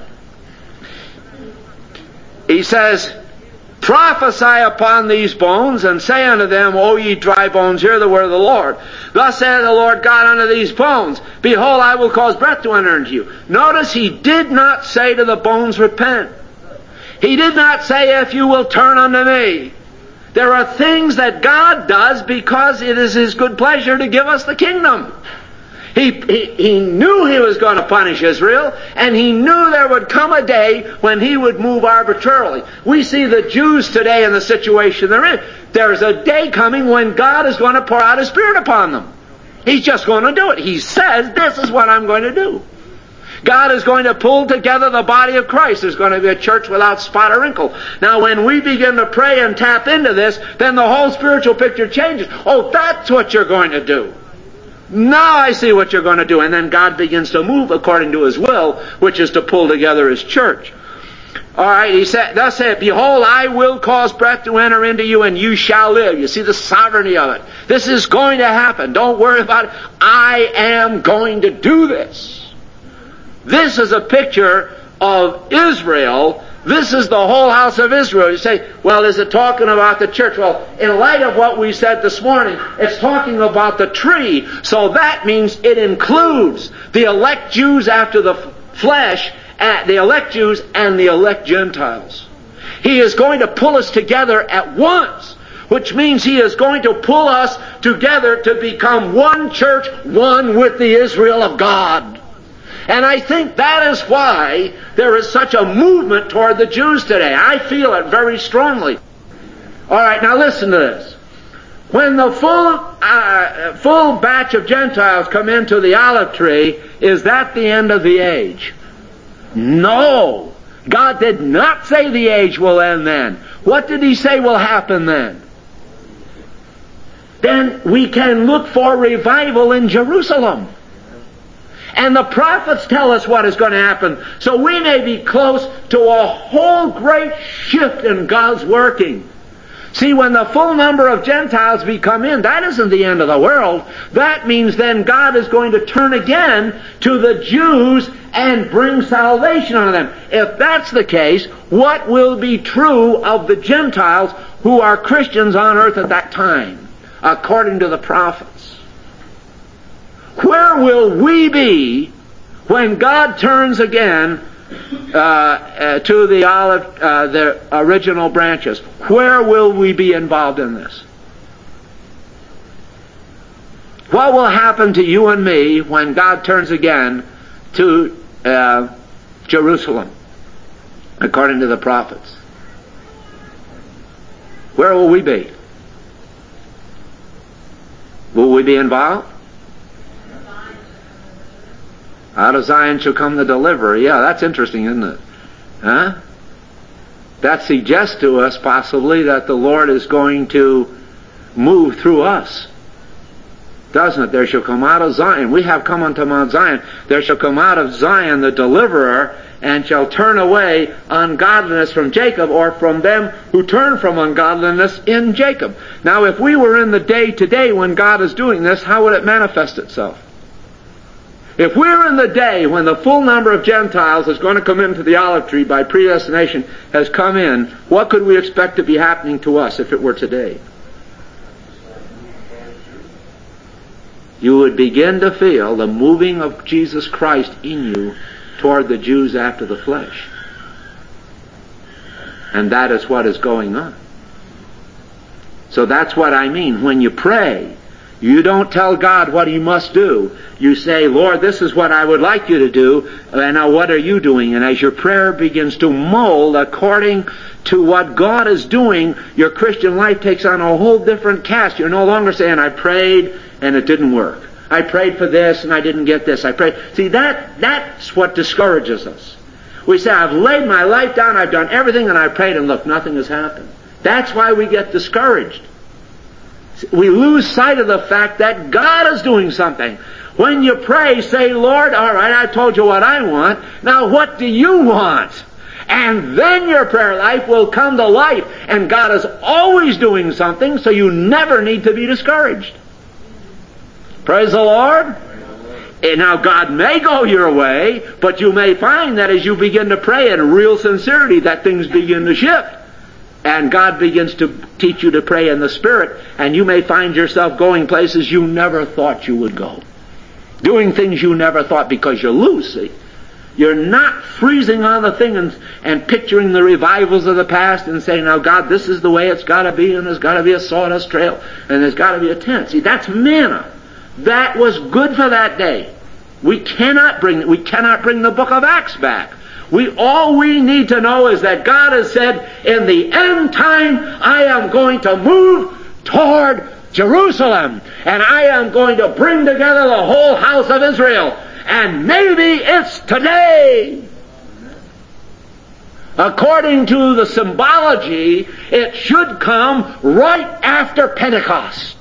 He says, prophesy upon these bones, and say unto them, O ye dry bones, hear the word of the Lord. Thus saith the Lord God unto these bones, Behold, I will cause breath to enter into you. Notice He did not say to the bones, repent. He did not say, if you will turn unto me. There are things that God does because it is His good pleasure to give us the kingdom. He, he, he knew He was going to punish Israel, and He knew there would come a day when He would move arbitrarily. We see the Jews today in the situation they're in. There's a day coming when God is going to pour out His Spirit upon them. He's just going to do it. He says, this is what I'm going to do. God is going to pull together the body of Christ. There's going to be a church without spot or wrinkle. Now, when we begin to pray and tap into this, then the whole spiritual picture changes. Oh, that's what you're going to do. Now I see what you're going to do. And then God begins to move according to His will, which is to pull together His church. All right, He said, thus said, Behold, I will cause breath to enter into you, and you shall live. You see the sovereignty of it. This is going to happen. Don't worry about it. I am going to do this. This is a picture of Israel. This is the whole house of Israel. You say, well, is it talking about the church? Well, in light of what we said this morning, it's talking about the tree. So that means it includes the elect Jews after the flesh, the elect Jews and the elect Gentiles. He is going to pull us together at once, which means He is going to pull us together to become one church, one with the Israel of God. And I think that is why there is such a movement toward the Jews today. I feel it very strongly. All right, now listen to this. When the full uh, full batch of Gentiles come into the olive tree, is that the end of the age? No. God did not say the age will end then. What did He say will happen then? Then we can look for revival in Jerusalem. And the prophets tell us what is going to happen. So we may be close to a whole great shift in God's working. See, when the full number of Gentiles be come in, that isn't the end of the world. That means then God is going to turn again to the Jews and bring salvation on them. If that's the case, what will be true of the Gentiles who are Christians on earth at that time, according to the prophets? Where will we be when God turns again uh, uh, to the olive, uh, the original branches? Where will we be involved in this? What will happen to you and me when God turns again to uh, Jerusalem? according to the prophets, where will we be? Will we be involved? Out of Zion shall come the deliverer. Yeah, that's interesting, isn't it? Huh? That suggests to us possibly that the Lord is going to move through us. Doesn't it? There shall come out of Zion. We have come unto Mount Zion. There shall come out of Zion the deliverer, and shall turn away ungodliness from Jacob, or from them who turn from ungodliness in Jacob. Now, if we were in the day today when God is doing this, how would it manifest itself? If we're in the day when the full number of Gentiles is going to come into the olive tree by predestination has come in, what could we expect to be happening to us if it were today? You would begin to feel the moving of Jesus Christ in you toward the Jews after the flesh. And that is what is going on. So that's what I mean. When you pray, you don't tell God what He must do. You say, Lord, this is what I would like you to do, and now what are you doing? And as your prayer begins to mold according to what God is doing, your Christian life takes on a whole different cast. You're no longer saying, I prayed and it didn't work. I prayed for this and I didn't get this. I prayed. See, that that's what discourages us. We say, I've laid my life down, I've done everything, and I prayed, and look, nothing has happened. That's why we get discouraged. We lose sight of the fact that God is doing something. When you pray, say, Lord, all right, I told you what I want. Now what do you want? And then your prayer life will come to life. And God is always doing something, so you never need to be discouraged. Praise the Lord. And now God may go your way, but you may find that as you begin to pray in real sincerity, that things begin to shift. And God begins to teach you to pray in the Spirit, and you may find yourself going places you never thought you would go. Doing things you never thought, because you're loose, see? You're not freezing on the thing and, and picturing the revivals of the past and saying, now God, this is the way it's got to be, and there's got to be a sawdust trail, and there's got to be a tent. See, that's manna. That was good for that day. We cannot bring, we cannot bring the book of Acts back. We, all we need to know is that God has said, in the end time, I am going to move toward Jerusalem, and I am going to bring together the whole house of Israel. And maybe it's today. According to the symbology, it should come right after Pentecost.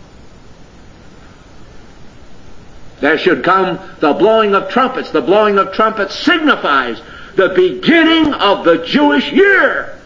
There should come the blowing of trumpets. The blowing of trumpets signifies the beginning of the Jewish year.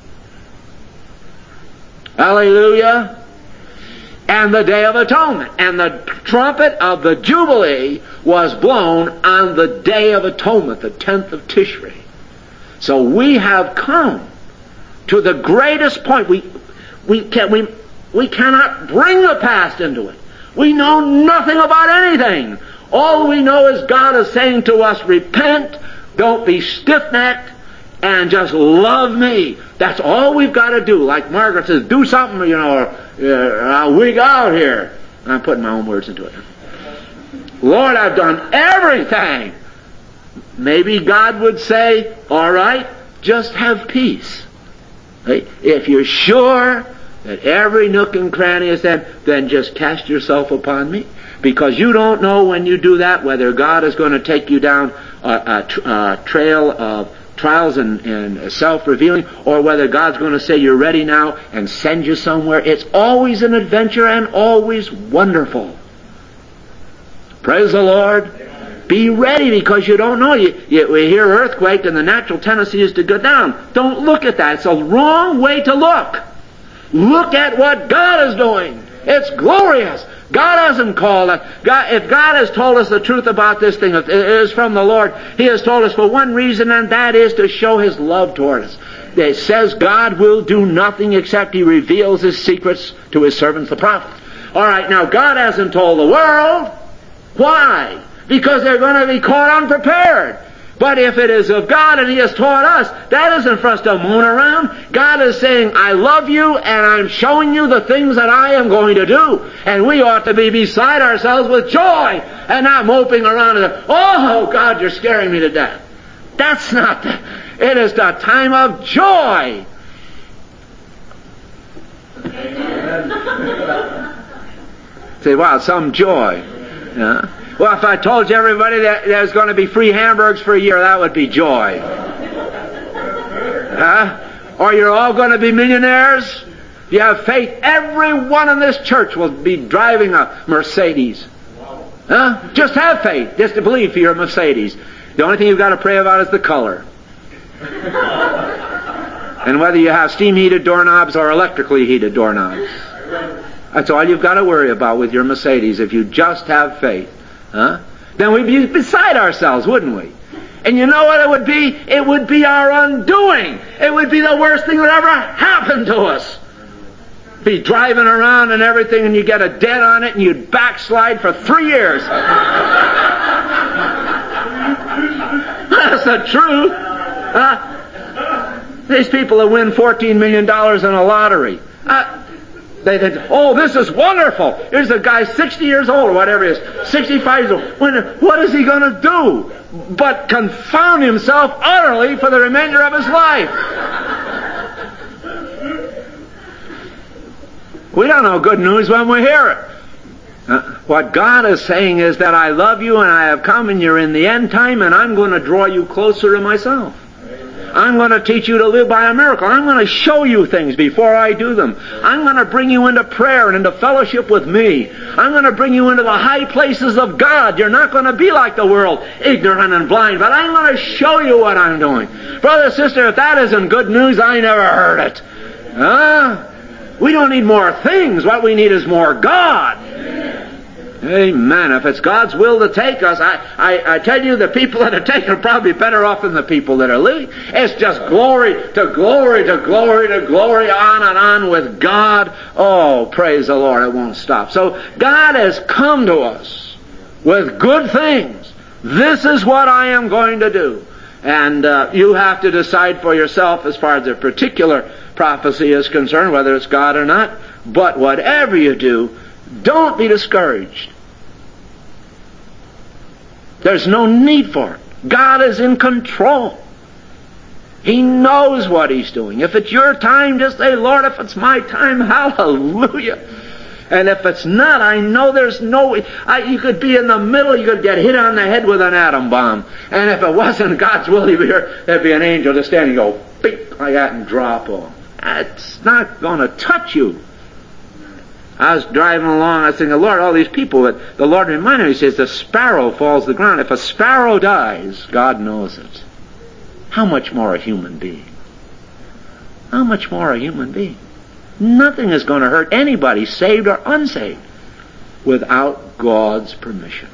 Hallelujah. And the Day of Atonement. And the trumpet of the Jubilee was blown on the Day of Atonement, the tenth of Tishrei. So we have come to the greatest point. We, we, can, we, we cannot bring the past into it. We know nothing about anything. All we know is God is saying to us, repent, don't be stiff-necked, and just love me. That's all we've got to do. Like Margaret says, do something, you know, or I'll wig out here. I'm putting my own words into it. Lord, I've done everything. Maybe God would say, all right, just have peace. If you're sure that every nook and cranny is there, then just cast yourself upon me. Because you don't know when you do that whether God is going to take you down a, a, a trail of trials and, and self-revealing, or whether God's going to say you're ready now and send you somewhere. It's always an adventure and always wonderful. Praise the Lord. Be ready, because you don't know. You, you, we hear earthquake and the natural tendency is to go down. Don't look at that. It's a wrong way to look. Look at what God is doing. It's glorious. God hasn't called us. God, if God has told us the truth about this thing, it is from the Lord. He has told us for one reason, and that is to show His love toward us. It says God will do nothing except He reveals His secrets to His servants, the prophets. All right, now God hasn't told the world. Why? Because they're going to be caught unprepared. But if it is of God and He has taught us, that isn't for us to moon around. God is saying, I love you and I'm showing you the things that I am going to do. And we ought to be beside ourselves with joy and not moping around and, oh God, you're scaring me to death. That's not the, it is the time of joy. Say, wow, some joy. Yeah. Well, if I told you everybody that there's going to be free hamburgers for a year, that would be joy. Huh? Or you're all going to be millionaires? If you have faith, everyone in this church will be driving a Mercedes. Huh? Just have faith. Just to believe for your Mercedes. The only thing you've got to pray about is the color. And whether you have steam-heated doorknobs or electrically heated doorknobs. That's all you've got to worry about with your Mercedes if you just have faith. Huh? Then we'd be beside ourselves, wouldn't we? And you know what it would be? It would be our undoing. It would be the worst thing that ever happened to us. Be driving around and everything and you get a dent on it and you'd backslide for three years. That's the truth. Huh? These people that win fourteen million dollars in a lottery. Uh, they think, oh, this is wonderful. Here's a guy sixty years old or whatever he is. sixty-five years old. When, what is he going to do but confound himself utterly for the remainder of his life? We don't know good news when we hear it. Uh, what God is saying is that I love you and I have come and you're in the end time and I'm going to draw you closer to myself. I'm going to teach you to live by a miracle. I'm going to show you things before I do them. I'm going to bring you into prayer and into fellowship with me. I'm going to bring you into the high places of God. You're not going to be like the world, ignorant and blind, but I'm going to show you what I'm doing. Brother, sister, if that isn't good news, I never heard it. Huh? We don't need more things. What we need is more God. Amen. If it's God's will to take us, I, I, I tell you, the people that are taken are probably better off than the people that are living. It's just glory to glory to glory to glory, on and on with God. Oh, praise the Lord, it won't stop. So God has come to us with good things. This is what I am going to do. And uh, you have to decide for yourself as far as the particular prophecy is concerned, whether it's God or not. But whatever you do, don't be discouraged. There's no need for it. God is in control. He knows what He's doing. If it's your time, just say, Lord, if it's my time, hallelujah. And if it's not, I know there's no way. I, you could be in the middle, you could get hit on the head with an atom bomb. And if it wasn't God's will, there'd be an angel just standing and go, beep, like that and drop off. It's not going to touch you. I was driving along, I was thinking, Lord, all these people, that the Lord reminded me, He says, the sparrow falls to the ground. If a sparrow dies, God knows it. How much more a human being? How much more a human being? Nothing is going to hurt anybody, saved or unsaved, without God's permission.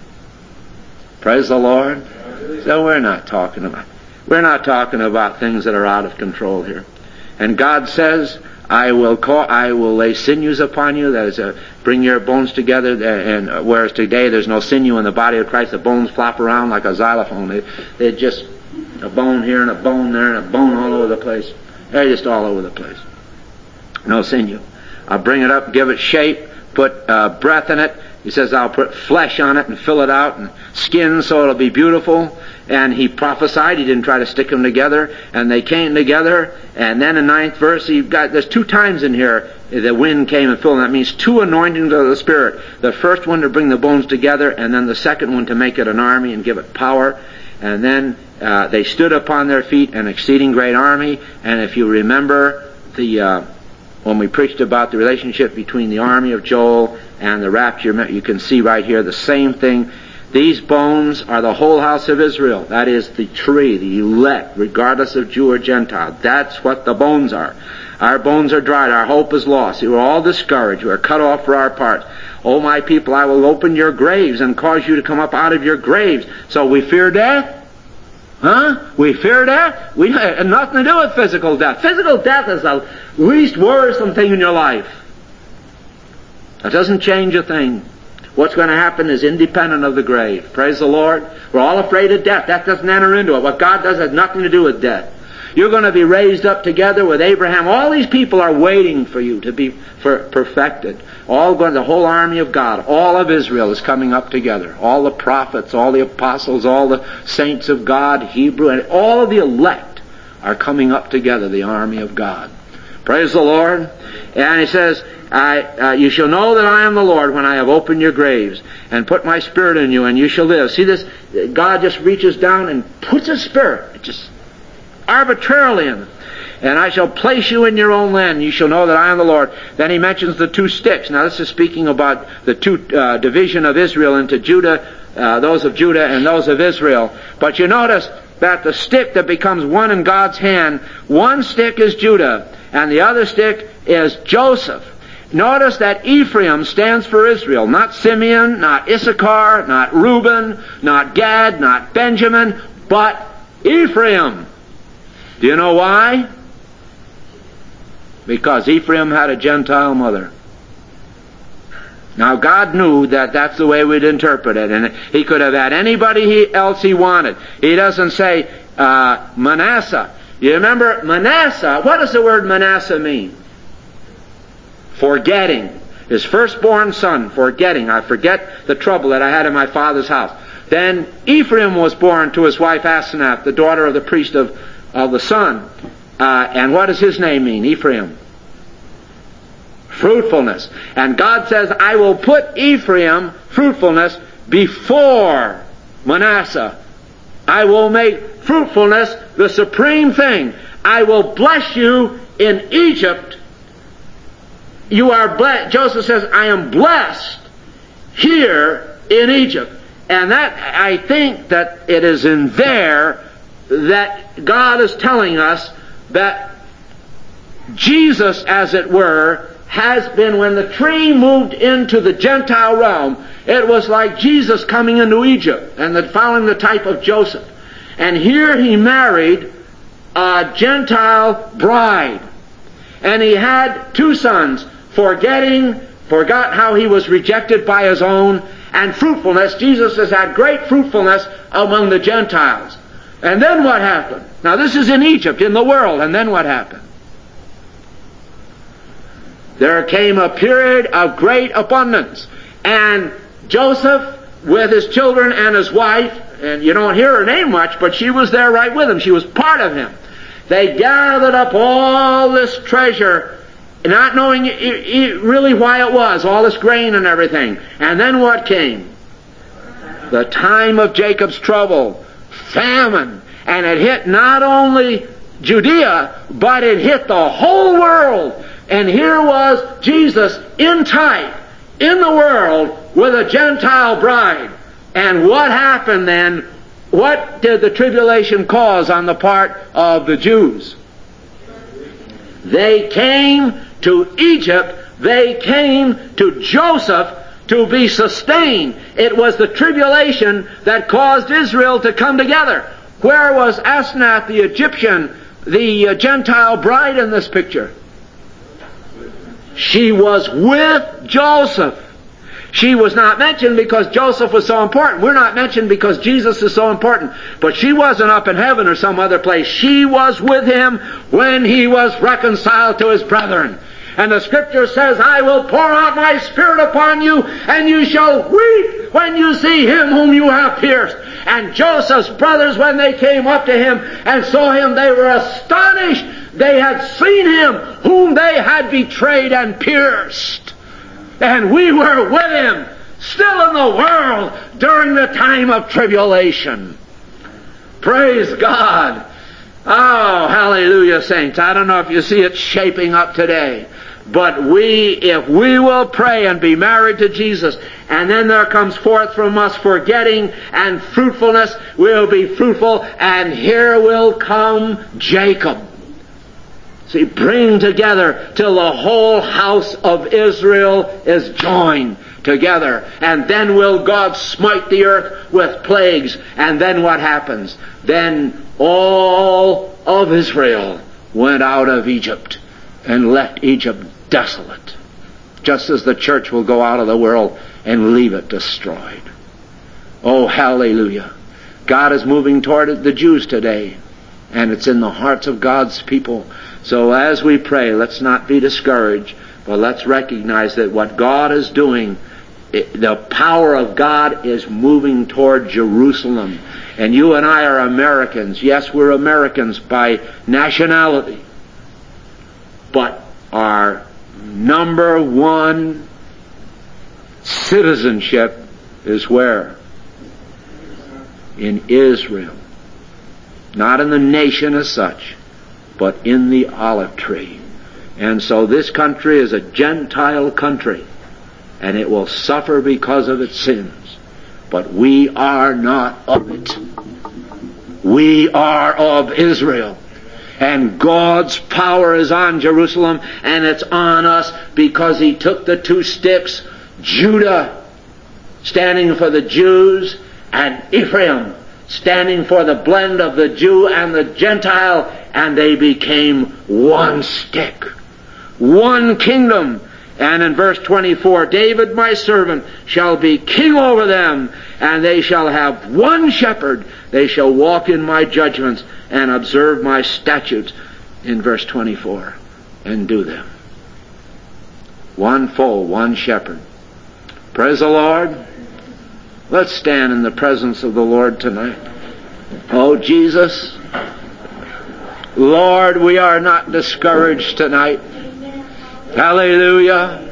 Praise the Lord. So we're not talking about, we're not talking about things that are out of control here. And God says, I will call, I will lay sinews upon you, that is, uh, bring your bones together, and uh, whereas today there's no sinew in the body of Christ, the bones flop around like a xylophone. They, they're just a bone here and a bone there and a bone all over the place. They're just all over the place. No sinew. I'll bring it up, give it shape, put uh, breath in it. He says, I'll put flesh on it and fill it out, and skin so it'll be beautiful. And he prophesied. He didn't try to stick them together. And they came together. And then in ninth verse, you've got, there's two times in here the wind came and filled. That means two anointings of the Spirit. The first one to bring the bones together, and then the second one to make it an army and give it power. And then uh, they stood upon their feet, an exceeding great army. And if you remember the uh, when we preached about the relationship between the army of Joel and the rapture, you can see right here the same thing. These bones are the whole house of Israel. That is the tree, the elect, regardless of Jew or Gentile. That's what the bones are. Our bones are dried. Our hope is lost. We are all discouraged. We are cut off for our parts. O my people, I will open your graves and cause you to come up out of your graves. So we fear death? Huh? We fear death? We have nothing to do with physical death. Physical death is the least worrisome thing in your life. That doesn't change a thing. What's going to happen is independent of the grave. Praise the Lord. We're all afraid of death. That doesn't enter into it. What God does has nothing to do with death. You're going to be raised up together with Abraham. All these people are waiting for you to be for perfected. All going, the whole army of God, all of Israel is coming up together. All the prophets, all the apostles, all the saints of God, Hebrew, and all of the elect are coming up together, the army of God. Praise the Lord. And he says, I, uh, you shall know that I am the Lord when I have opened your graves and put my spirit in you, and you shall live. See this? God just reaches down and puts a spirit, just arbitrarily in them. And I shall place you in your own land, and you shall know that I am the Lord. Then he mentions the two sticks. Now this is speaking about the two uh, division of Israel into Judah, uh, those of Judah and those of Israel. But you notice that the stick that becomes one in God's hand, one stick is Judah, and the other stick is Joseph. Notice that Ephraim stands for Israel, not Simeon, not Issachar, not Reuben, not Gad, not Benjamin, but Ephraim. Do you know why? Because Ephraim had a Gentile mother. Now God knew that that's the way we'd interpret it, and he could have had anybody he, else he wanted. He doesn't say uh, Manasseh. You remember Manasseh? What does the word Manasseh mean? Forgetting. His firstborn son, forgetting. I forget the trouble that I had in my father's house. Then Ephraim was born to his wife Asenath, the daughter of the priest of, of the sun. Uh, and what does his name mean? Ephraim. Fruitfulness. And God says, I will put Ephraim, fruitfulness, before Manasseh. I will make fruitfulness the supreme thing. I will bless you in Egypt. You are blessed. Joseph says, I am blessed here in Egypt. And that, I think that it is in there that God is telling us that Jesus, as it were, has been, when the tree moved into the Gentile realm, it was like Jesus coming into Egypt and the, following the type of Joseph. And here he married a Gentile bride. And he had two sons, forgetting, forgot how he was rejected by his own, and fruitfulness. Jesus has had great fruitfulness among the Gentiles. And then what happened? Now this is in Egypt, in the world, and then what happened? There came a period of great abundance, and Joseph, with his children and his wife, and you don't hear her name much, but she was there right with him. She was part of him. They gathered up all this treasure, not knowing really why it was, all this grain and everything. And then what came? The time of Jacob's trouble, famine, and it hit not only Judea, but it hit the whole world. And here was Jesus in type, in the world, with a Gentile bride. And what happened then? What did the tribulation cause on the part of the Jews? They came to Egypt, they came to Joseph to be sustained. It was the tribulation that caused Israel to come together. Where was Asenath the Egyptian, the uh, Gentile bride in this picture? She was with Joseph. She was not mentioned because Joseph was so important. We're not mentioned because Jesus is so important. But she wasn't up in heaven or some other place. She was with him when he was reconciled to his brethren. And the Scripture says, I will pour out my Spirit upon you, and you shall weep when you see him whom you have pierced. And Joseph's brothers, when they came up to him and saw him, they were astonished. They had seen him whom they had betrayed and pierced. And we were with him, still in the world, during the time of tribulation. Praise God. Oh, hallelujah, saints. I don't know if you see it shaping up today. But we, if we will pray and be married to Jesus, and then there comes forth from us forgetting and fruitfulness, we'll be fruitful, and here will come Jacob. See, bring together till the whole house of Israel is joined together. And then will God smite the earth with plagues. And then what happens? Then all of Israel went out of Egypt and left Egypt desolate. Just as the church will go out of the world and leave it destroyed. Oh, hallelujah. God is moving toward the Jews today. and it's in the hearts of God's people. So as we pray, let's not be discouraged, but let's recognize that what God is doing, it, the power of God is moving toward Jerusalem. And you and I are Americans. Yes, we're Americans by nationality. But our number one citizenship is where? In Israel. Not in the nation as such, but in the olive tree. And so this country is a Gentile country, and it will suffer because of its sins. But we are not of it. We are of Israel. And God's power is on Jerusalem, and it's on us because He took the two sticks, Judah standing for the Jews, and Ephraim standing for the blend of the Jew and the Gentile, and they became one stick, one kingdom. And in verse twenty-four, David my servant shall be king over them, and they shall have one shepherd. They shall walk in my judgments and observe my statutes, in verse twenty-four, and do them. One fold, one shepherd. Praise the Lord. Let's stand in the presence of the Lord tonight. Oh, Jesus, Lord, we are not discouraged tonight. Hallelujah.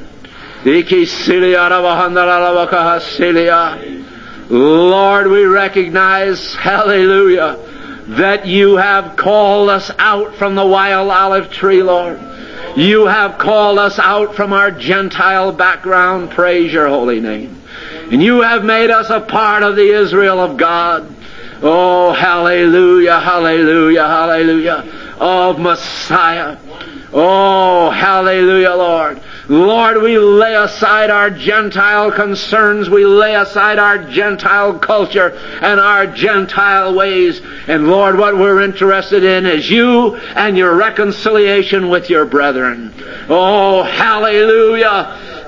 Lord, we recognize, hallelujah, that you have called us out from the wild olive tree, Lord. You have called us out from our Gentile background. Praise your holy name. And you have made us a part of the Israel of God. Oh, hallelujah, hallelujah, hallelujah, of Messiah. Oh, hallelujah, Lord. Lord, we lay aside our Gentile concerns. We lay aside our Gentile culture and our Gentile ways. And Lord, what we're interested in is you and your reconciliation with your brethren. Oh, hallelujah.